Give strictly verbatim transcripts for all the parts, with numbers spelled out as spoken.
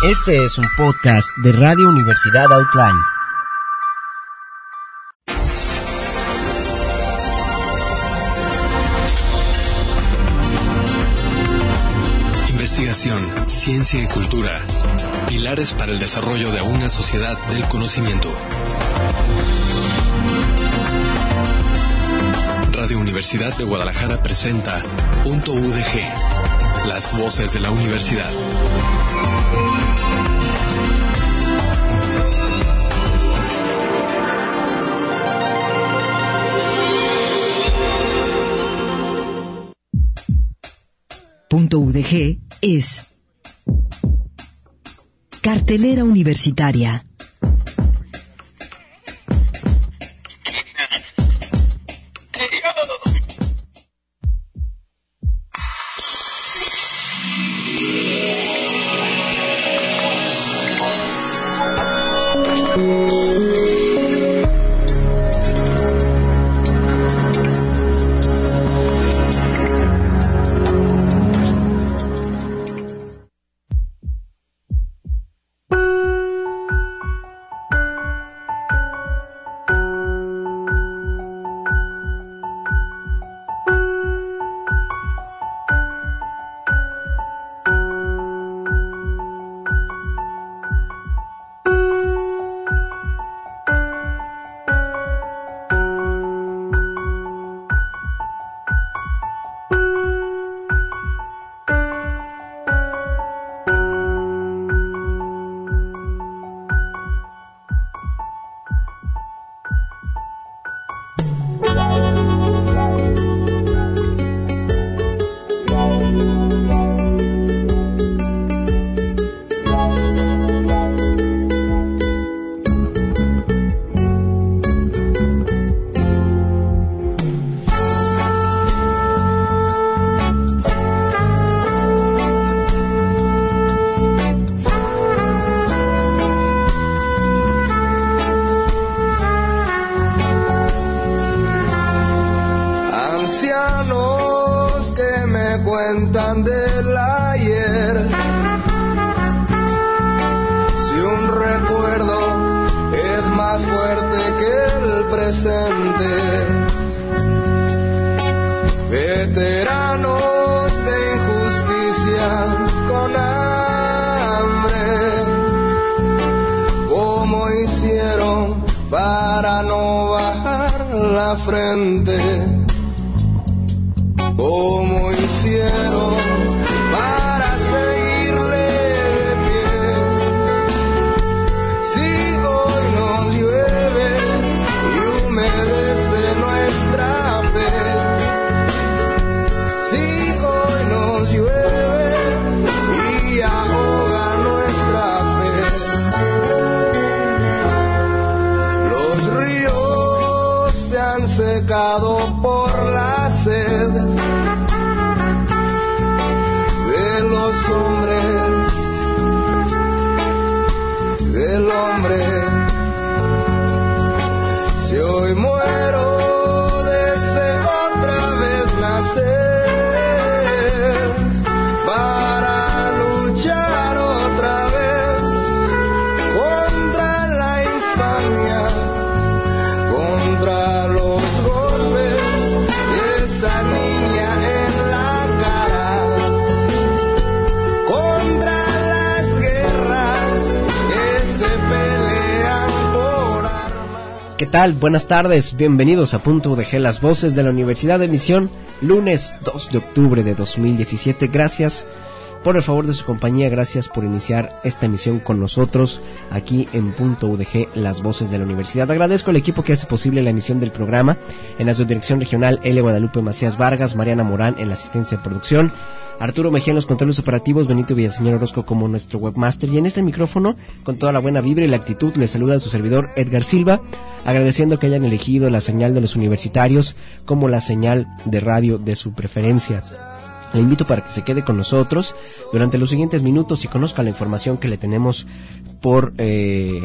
Este es un podcast de Radio Universidad Outline. Investigación, ciencia y cultura. Pilares para el desarrollo de una sociedad del conocimiento. Radio Universidad de Guadalajara presenta Punto U D G, las voces de la universidad. Punto U D G es Cartelera Universitaria. ¿Qué tal? Buenas tardes, bienvenidos a Punto U D G, las voces de la Universidad de Emisión, lunes dos de octubre de dos mil diecisiete. Gracias por el favor de su compañía, gracias por iniciar esta emisión con nosotros aquí en Punto U D G, las voces de la universidad. Agradezco al equipo que hace posible la emisión del programa, en la subdirección regional L. Guadalupe Macías Vargas, Mariana Morán en la asistencia de producción, Arturo Mejía en los controles operativos, Benito Villaseñor Orozco como nuestro webmaster, y en este micrófono, con toda la buena vibra y la actitud, les saluda a su servidor Edgar Silva, agradeciendo que hayan elegido la señal de los universitarios como la señal de radio de su preferencia. Le invito para que se quede con nosotros durante los siguientes minutos y conozca la información que le tenemos por eh,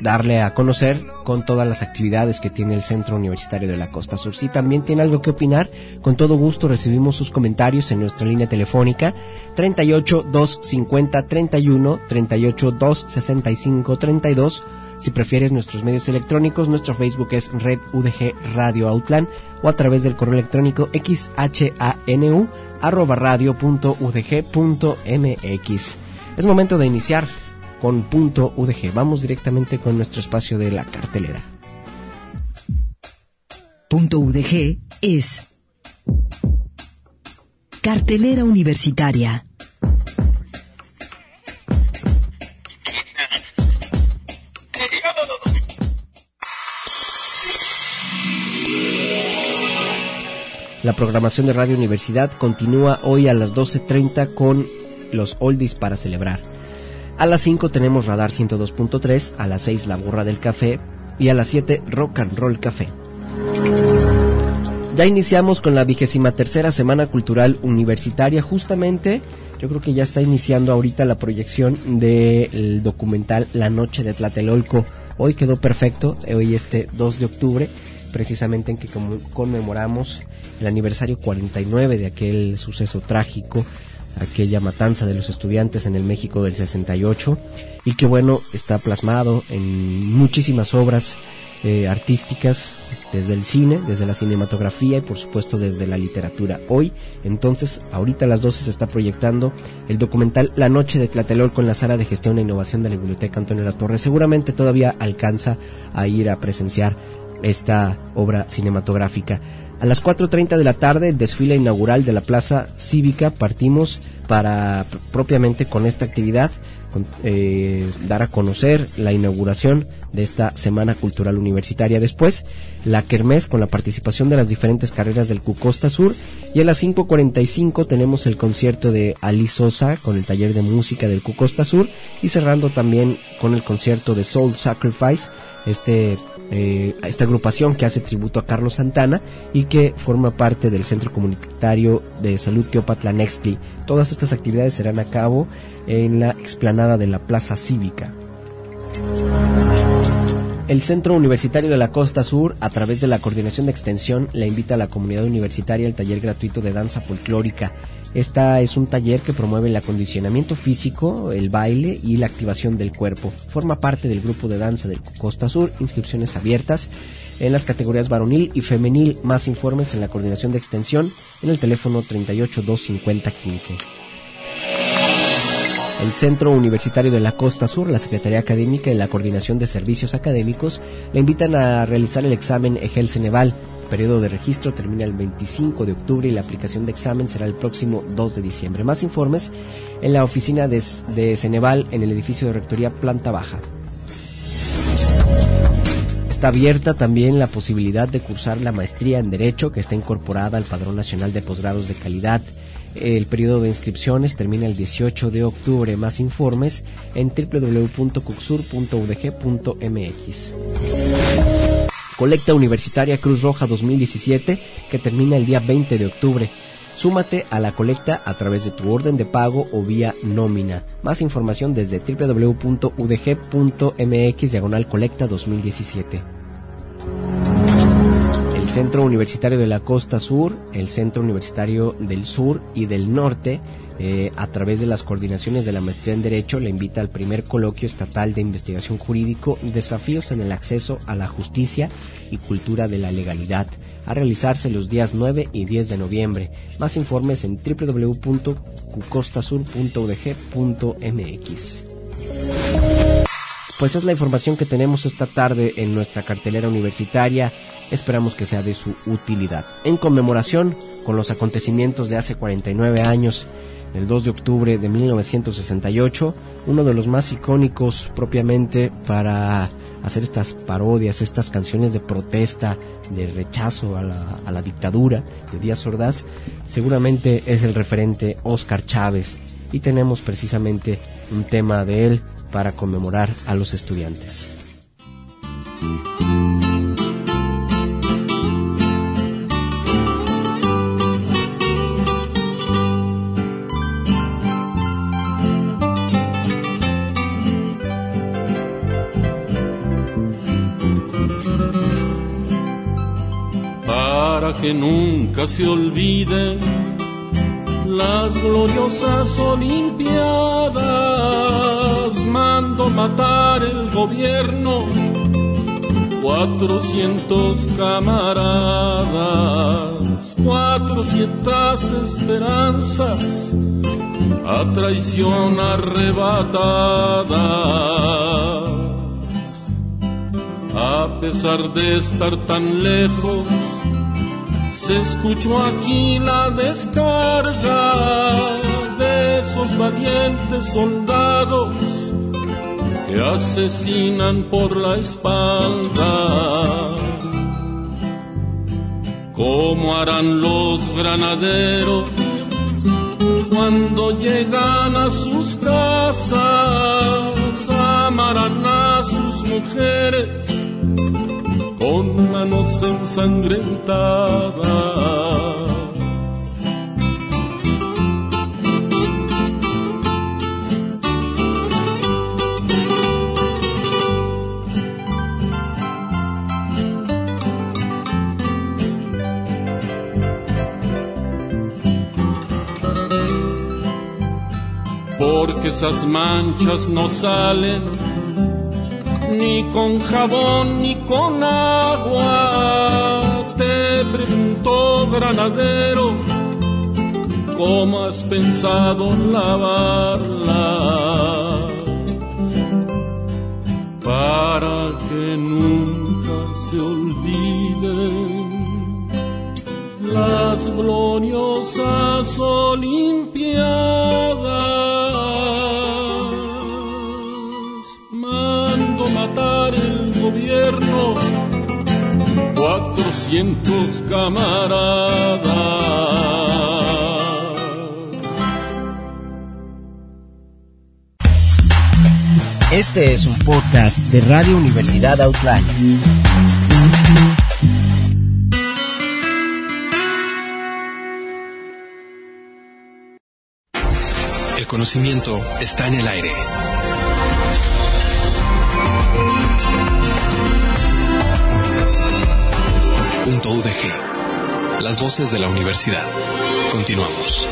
darle a conocer con todas las actividades que tiene el Centro Universitario de la Costa Sur. Si también tiene algo que opinar, con todo gusto recibimos sus comentarios en nuestra línea telefónica treinta y ocho, doscientos cincuenta, treinta y uno, treinta y ocho, doscientos sesenta y cinco, treinta y dos. Si prefieres nuestros medios electrónicos, nuestro Facebook es Red U D G Radio Autlán, o a través del correo electrónico xhanu arroba radio punto udg punto mx. Es momento de iniciar con Punto U D G. Vamos directamente con nuestro espacio de la cartelera. Punto U D G es Cartelera Universitaria. La programación de Radio Universidad continúa hoy a las doce treinta con los oldies para celebrar. A las cinco tenemos Radar ciento dos punto tres, a las seis La Burra del Café y a las siete Rock and Roll Café. Ya iniciamos con la vigésima tercera Semana Cultural Universitaria. Justamente, yo creo que ya está iniciando ahorita la proyección del documental La Noche de Tlatelolco. Hoy quedó perfecto, hoy este dos de octubre, precisamente en que conmemoramos el aniversario cuarenta y nueve de aquel suceso trágico, aquella matanza de los estudiantes en el México del sesenta y ocho, y que bueno, está plasmado en muchísimas obras eh, artísticas, desde el cine, desde la cinematografía y por supuesto desde la literatura. Hoy, entonces, ahorita a las doce se está proyectando el documental La Noche de Tlatelolco en la Sala de Gestión e Innovación de la Biblioteca Antonio Latorre. Seguramente todavía alcanza a ir a presenciar esta obra cinematográfica. A las cuatro treinta de la tarde, el desfile inaugural de la Plaza Cívica. Partimos para propiamente con esta actividad con, eh, dar a conocer la inauguración de esta Semana Cultural Universitaria. Después, la kermés con la participación de las diferentes carreras del Q Costa Sur. Y a las cinco cuarenta y cinco tenemos el concierto de Ali Sosa con el taller de música del Q Costa Sur. Y cerrando también con el concierto de Soul Sacrifice, este Eh, a esta agrupación que hace tributo a Carlos Santana y que forma parte del Centro Comunitario de Salud Teopatla Nextli. Todas estas actividades serán a cabo en la explanada de la Plaza Cívica. El Centro Universitario de la Costa Sur, a través de la Coordinación de Extensión, le invita a la comunidad universitaria al taller gratuito de danza folclórica. Esta es un taller que promueve el acondicionamiento físico, el baile y la activación del cuerpo. Forma parte del grupo de danza del Costa Sur, inscripciones abiertas en las categorías varonil y femenil. Más informes en la Coordinación de Extensión en el teléfono treinta y ocho, doscientos cincuenta, quince. El Centro Universitario de la Costa Sur, la Secretaría Académica y la Coordinación de Servicios Académicos le invitan a realizar el examen EGEL Ceneval. El periodo de registro termina el veinticinco de octubre y la aplicación de examen será el próximo dos de diciembre. Más informes en la oficina de, de Ceneval en el edificio de Rectoría Planta Baja. Está abierta también la posibilidad de cursar la maestría en Derecho, que está incorporada al Padrón Nacional de Posgrados de Calidad. El periodo de inscripciones termina el dieciocho de octubre. Más informes en doble u doble u doble u punto cucsur punto u d g punto m x. Colecta Universitaria Cruz Roja dos mil diecisiete, que termina el día veinte de octubre. Súmate a la colecta a través de tu orden de pago o vía nómina. Más información desde doble u doble u doble u punto u d g punto m x diagonal colecta dos mil diecisiete. El Centro Universitario de la Costa Sur, el Centro Universitario del Sur y del Norte, eh, a través de las coordinaciones de la Maestría en Derecho, le invita al primer coloquio estatal de investigación jurídico Desafíos en el acceso a la justicia y cultura de la legalidad, a realizarse los días nueve y diez de noviembre. Más informes en doble u doble u doble u punto q costa sur punto u d g punto m x. Pues es la información que tenemos esta tarde en nuestra cartelera universitaria. Esperamos que sea de su utilidad. En conmemoración con los acontecimientos de hace cuarenta y nueve años, el dos de octubre de mil novecientos sesenta y ocho, uno de los más icónicos propiamente para hacer estas parodias, estas canciones de protesta, de rechazo a la, a la dictadura de Díaz Ordaz, seguramente es el referente Óscar Chávez, y tenemos precisamente un tema de él para conmemorar a los estudiantes. para que nunca se olviden las gloriosas Olimpiadas. Mando matar el gobierno, cuatrocientos camaradas, cuatrocientas esperanzas a traición arrebatadas. A pesar de estar tan lejos, se escuchó aquí la descarga de esos valientes soldados que asesinan por la espalda. ¿Cómo harán los granaderos cuando llegan a sus casas? Amarán a sus mujeres con manos ensangrentadas. Porque esas manchas no salen ni con jabón ni con agua. Te pregunto, granadero, ¿cómo has pensado lavarla? Para que nunca se olviden las gloriosas Olimpiadas. Mando matar el gobierno, cuatrocientos camaradas. Este es un podcast de Radio Universidad Outline. El conocimiento está en el aire. Punto U D G. Las voces de la universidad. Continuamos.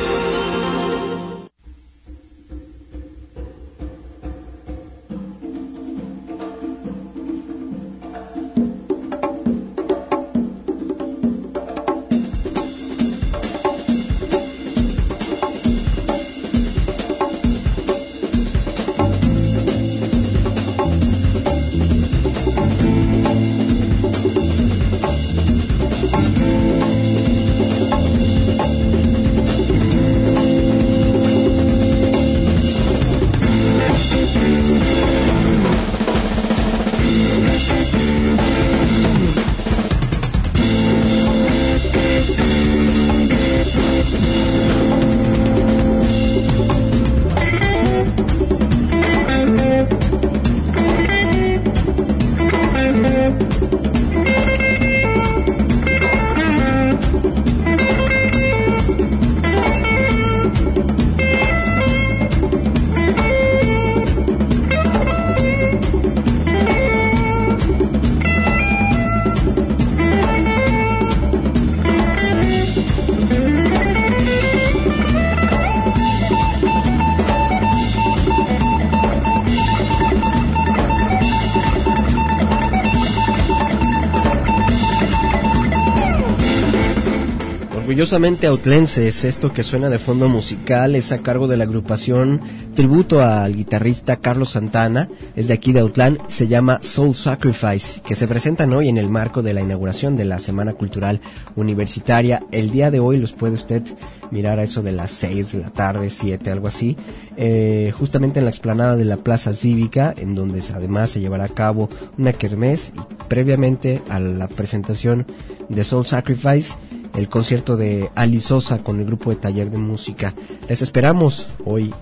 Orgullosamente autlenses, esto que suena de fondo musical es a cargo de la agrupación tributo al guitarrista Carlos Santana, es de aquí de Autlán, se llama Soul Sacrifice, que se presentan hoy en el marco de la inauguración de la Semana Cultural Universitaria. El día de hoy los puede usted mirar a eso de las seis de la tarde, siete, algo así, eh, justamente en la explanada de la Plaza Cívica, en donde además se llevará a cabo una kermés y previamente a la presentación de Soul Sacrifice, el concierto de Ali Sosa con el grupo de Taller de Música. Les esperamos hoy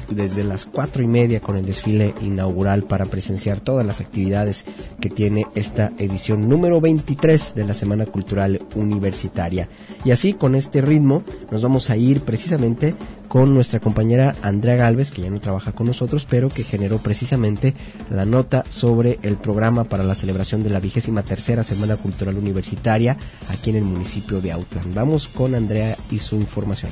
desde las cuatro y media con el desfile inaugural para presenciar todas las actividades que tiene esta edición número veintitrés de la Semana Cultural Universitaria. Y así, con este ritmo, nos vamos a ir precisamente con nuestra compañera Andrea Galvez, que ya no trabaja con nosotros, pero que generó precisamente la nota sobre el programa para la celebración de la vigésima tercera Semana Cultural Universitaria aquí en el municipio de Autlán. Vamos con Andrea y su información.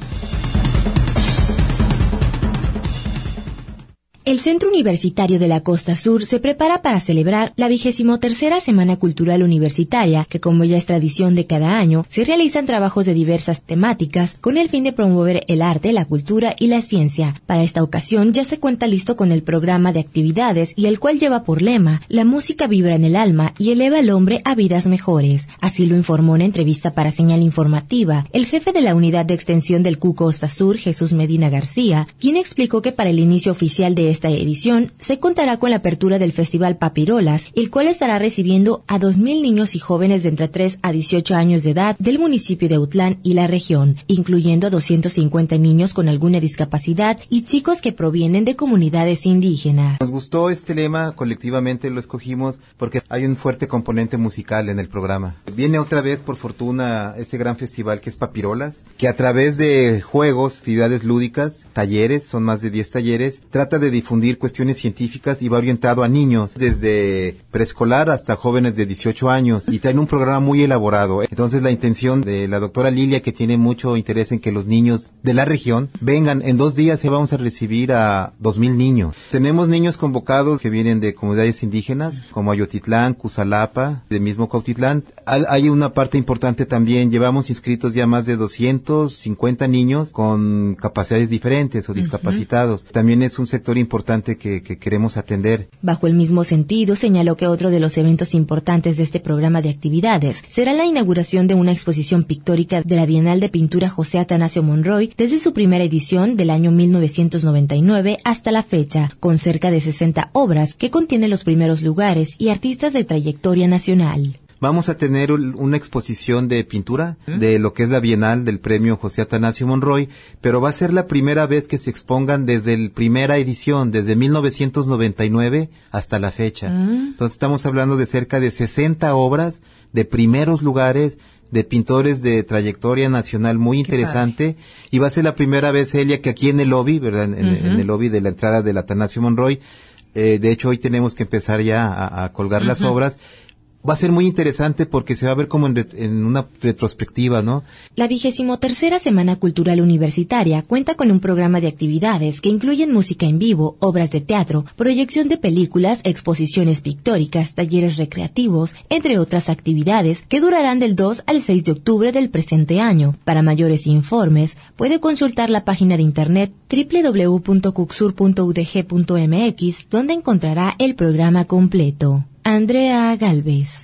El Centro Universitario de la Costa Sur se prepara para celebrar la vigésimo tercera Semana Cultural Universitaria, que como ya es tradición de cada año, se realizan trabajos de diversas temáticas con el fin de promover el arte, la cultura y la ciencia. Para esta ocasión ya se cuenta listo con el programa de actividades y el cual lleva por lema: la música vibra en el alma y eleva al hombre a vidas mejores. Así lo informó en entrevista para Señal Informativa el jefe de la Unidad de Extensión del C U Costa Sur, Jesús Medina García, quien explicó que para el inicio oficial de esta edición se contará con la apertura del Festival Papirolas, el cual estará recibiendo a dos mil niños y jóvenes de entre tres a dieciocho años de edad del municipio de Autlán y la región, incluyendo a doscientos cincuenta niños con alguna discapacidad y chicos que provienen de comunidades indígenas. Nos gustó este lema, colectivamente lo escogimos porque hay un fuerte componente musical en el programa. Viene otra vez, por fortuna, este gran festival que es Papirolas, que a través de juegos, actividades lúdicas, talleres, son más de diez talleres, trata de difundir cuestiones científicas y va orientado a niños desde preescolar hasta jóvenes de dieciocho años y traen un programa muy elaborado. Entonces la intención de la doctora Lilia, que tiene mucho interés en que los niños de la región vengan, en dos días vamos a recibir a dos mil niños. Tenemos niños convocados que vienen de comunidades indígenas como Ayotitlán, Cusalapa, del mismo Cuautitlán. Hay una parte importante también, llevamos inscritos ya más de doscientos cincuenta niños con capacidades diferentes o discapacitados. Uh-huh. También es un sector importante que, que queremos atender. Bajo el mismo sentido, señaló que otro de los eventos importantes de este programa de actividades será la inauguración de una exposición pictórica de la Bienal de Pintura José Atanasio Monroy desde su primera edición del año mil novecientos noventa y nueve hasta la fecha, con cerca de sesenta obras que contiene los primeros lugares y artistas de trayectoria nacional. Vamos a tener una exposición de pintura de lo que es la Bienal del Premio José Atanasio Monroy, pero va a ser la primera vez que se expongan desde la primera edición, desde mil novecientos noventa y nueve hasta la fecha. Uh-huh. Entonces estamos hablando de cerca de sesenta obras de primeros lugares, de pintores de trayectoria nacional muy Qué interesante, padre. Y va a ser la primera vez, Elia, que aquí en el lobby, ¿verdad? En, uh-huh. en el lobby de la entrada del Atanasio Monroy, eh, de hecho hoy tenemos que empezar ya a, a colgar uh-huh. las obras. Va a ser muy interesante porque se va a ver como en, re, en una retrospectiva, ¿no? La vigésimo tercera Semana Cultural Universitaria cuenta con un programa de actividades que incluyen música en vivo, obras de teatro, proyección de películas, exposiciones pictóricas, talleres recreativos, entre otras actividades que durarán del dos al seis de octubre del presente año. Para mayores informes, puede consultar la página de internet doble u doble u doble u punto cucsur punto u d g punto m x, donde encontrará el programa completo. Andrea Galvez.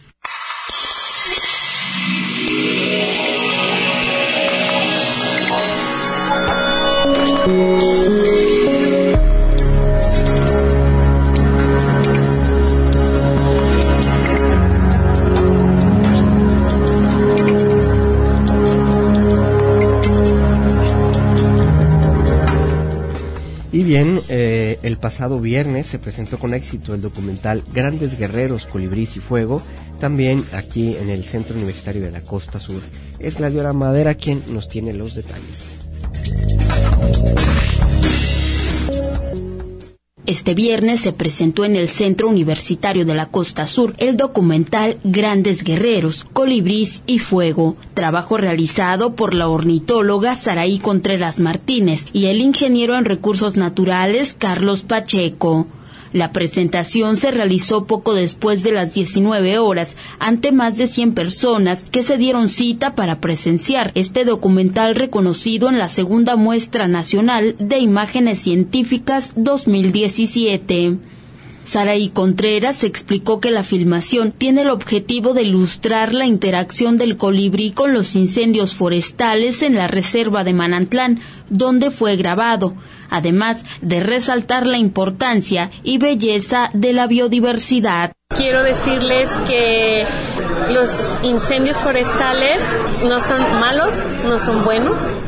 Y bien, eh, el pasado viernes se presentó con éxito el documental Grandes Guerreros, Colibrís y Fuego, también aquí en el Centro Universitario de la Costa Sur. Es Gladiora Madera quien nos tiene los detalles. Este viernes se presentó en el Centro Universitario de la Costa Sur el documental Grandes Guerreros, Colibrís y Fuego, trabajo realizado por la ornitóloga Saraí Contreras Martínez y el ingeniero en recursos naturales Carlos Pacheco. La presentación se realizó poco después de las diecinueve horas ante más de cien personas que se dieron cita para presenciar este documental reconocido en la segunda muestra nacional de imágenes científicas dos mil diecisiete. Saraí Contreras explicó que la filmación tiene el objetivo de ilustrar la interacción del colibrí con los incendios forestales en la reserva de Manantlán, donde fue grabado, además de resaltar la importancia y belleza de la biodiversidad. Quiero decirles que los incendios forestales no son malos, no son buenos,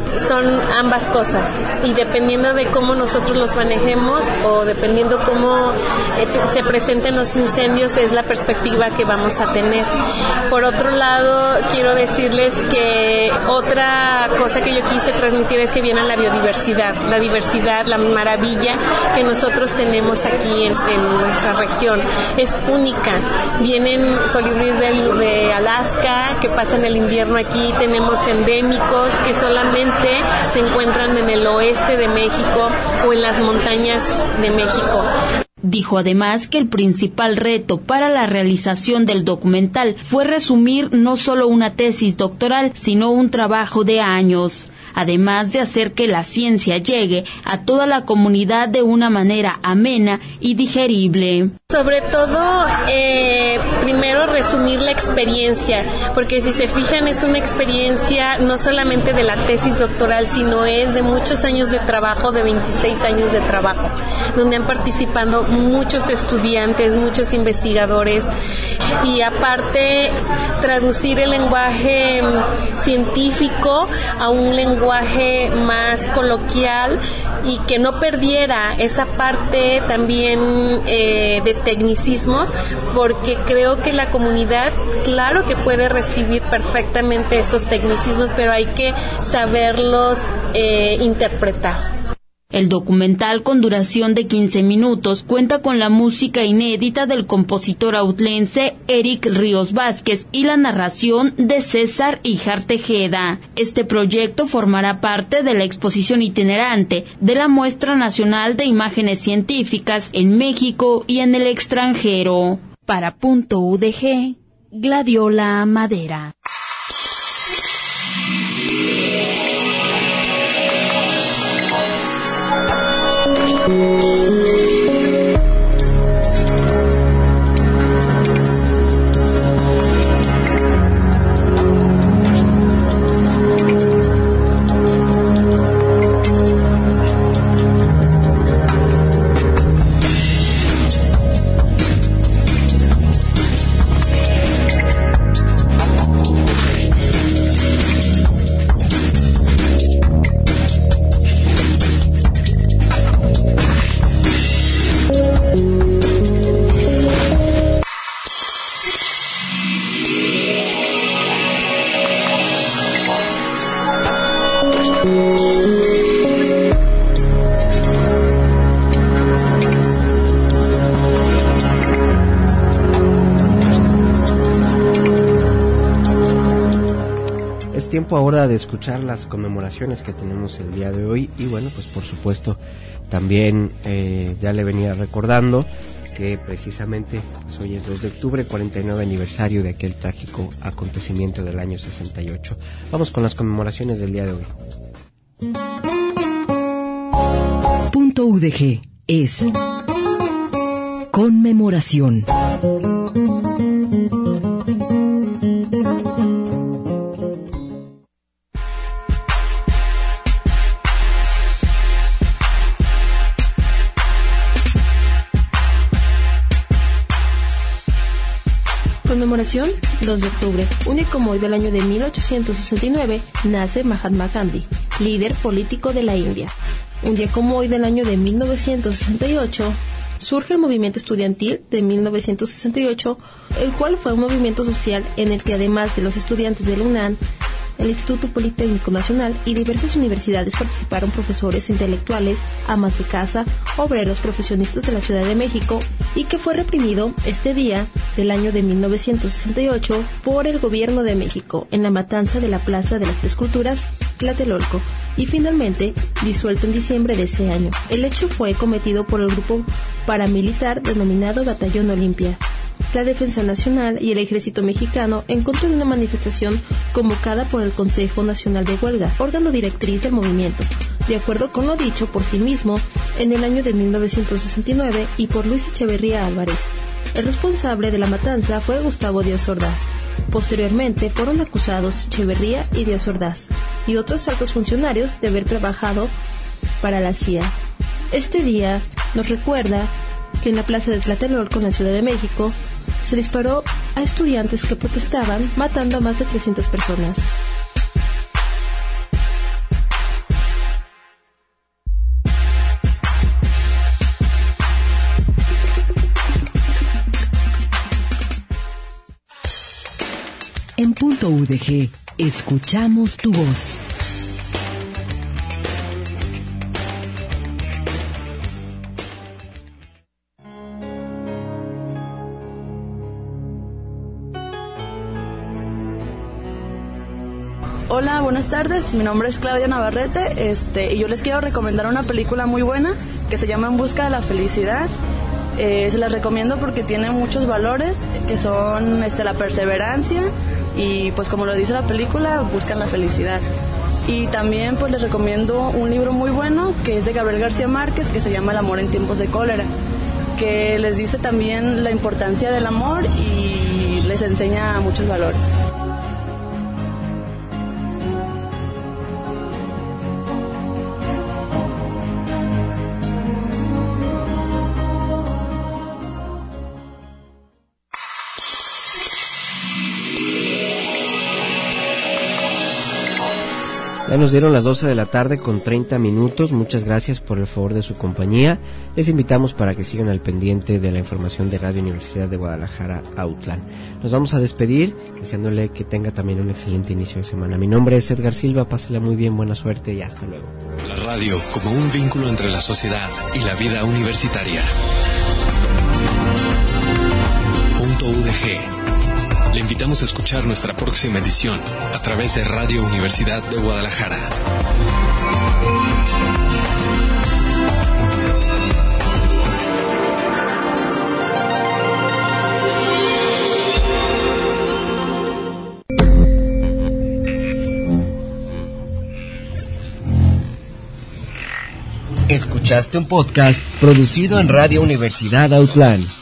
son ambas cosas, y dependiendo de cómo nosotros los manejemos o dependiendo cómo eh, se presenten los incendios es la perspectiva que vamos a tener. Por otro lado, quiero decirles que otra cosa que yo quise transmitir es que viene la biodiversidad, la diversidad, la maravilla que nosotros tenemos aquí en, en nuestra región. Es única. Vienen colibríes de, de Alaska que pasan el invierno aquí, tenemos endémicos que solamente se encuentran en el oeste de México o en las montañas de México. Dijo además que el principal reto para la realización del documental fue resumir no solo una tesis doctoral, sino un trabajo de años, además de hacer que la ciencia llegue a toda la comunidad de una manera amena y digerible. Sobre todo, eh, primero resumir la experiencia, porque si se fijan es una experiencia no solamente de la tesis doctoral, sino es de muchos años de trabajo, de veintiséis años de trabajo, donde han participado muchos estudiantes, muchos investigadores, y aparte traducir el lenguaje científico a un lenguaje más coloquial y que no perdiera esa parte también eh, de tecnicismos, porque creo que la comunidad, claro que puede recibir perfectamente estos tecnicismos, pero hay que saberlos eh, interpretar. El documental, con duración de quince minutos, cuenta con la música inédita del compositor autlense Eric Ríos Vázquez y la narración de César Híjar Tejeda. Este proyecto formará parte de la exposición itinerante de la Muestra Nacional de Imágenes Científicas en México y en el extranjero. Para Punto U D G, Gladiola Madera. Tiempo ahora de escuchar las conmemoraciones que tenemos el día de hoy, y bueno, pues por supuesto también eh, ya le venía recordando que precisamente pues hoy es dos de octubre, cuarenta y nueve aniversario de aquel trágico acontecimiento del año sesenta y ocho. Vamos con las conmemoraciones del día de hoy. Punto U D G es conmemoración. Conmemoración dos de octubre. Un día como hoy del año de mil ochocientos sesenta y nueve nace Mahatma Gandhi, líder político de la India. Un día como hoy del año de mil novecientos sesenta y ocho surge el movimiento estudiantil de mil novecientos sesenta y ocho, el cual fue un movimiento social en el que además de los estudiantes de la UNAM, el Instituto Politécnico Nacional y diversas universidades participaron profesores, intelectuales, amas de casa, obreros, profesionistas de la Ciudad de México, y que fue reprimido este día del año de mil novecientos sesenta y ocho por el gobierno de México en la matanza de la Plaza de las Tres Culturas, Tlatelolco, y finalmente disuelto en diciembre de ese año. El hecho fue cometido por el grupo paramilitar denominado Batallón Olimpia, la Defensa Nacional y el Ejército Mexicano en contra de una manifestación convocada por el Consejo Nacional de Huelga, órgano directriz del movimiento, de acuerdo con lo dicho por sí mismo en el año de mil novecientos sesenta y nueve y por Luis Echeverría Álvarez. El responsable de la matanza fue Gustavo Díaz Ordaz. Posteriormente fueron acusados Echeverría y Díaz Ordaz y otros altos funcionarios de haber trabajado para la C I A. Este día nos recuerda que en la plaza de Tlatelolco, en la Ciudad de México, se disparó a estudiantes que protestaban, matando a más de trescientas personas. En Punto U D G, escuchamos tu voz. Hola, buenas tardes. Mi nombre es Claudia Navarrete, este, y yo les quiero recomendar una película muy buena que se llama En busca de la felicidad. Eh, se las recomiendo porque tiene muchos valores que son este, la perseverancia y, pues como lo dice la película, buscan la felicidad. Y también pues les recomiendo un libro muy bueno que es de Gabriel García Márquez, que se llama El amor en tiempos de cólera, que les dice también la importancia del amor y les enseña muchos valores. Ya nos dieron las doce de la tarde con treinta minutos. Muchas gracias por el favor de su compañía. Les invitamos para que sigan al pendiente de la información de Radio Universidad de Guadalajara Autlán. Nos vamos a despedir deseándole que tenga también un excelente inicio de semana. Mi nombre es Edgar Silva, pásela muy bien, buena suerte y hasta luego. La radio como un vínculo entre la sociedad y la vida universitaria. Punto U D G. Le invitamos a escuchar nuestra próxima edición a través de Radio Universidad de Guadalajara. Escuchaste un podcast producido en Radio Universidad Autlán.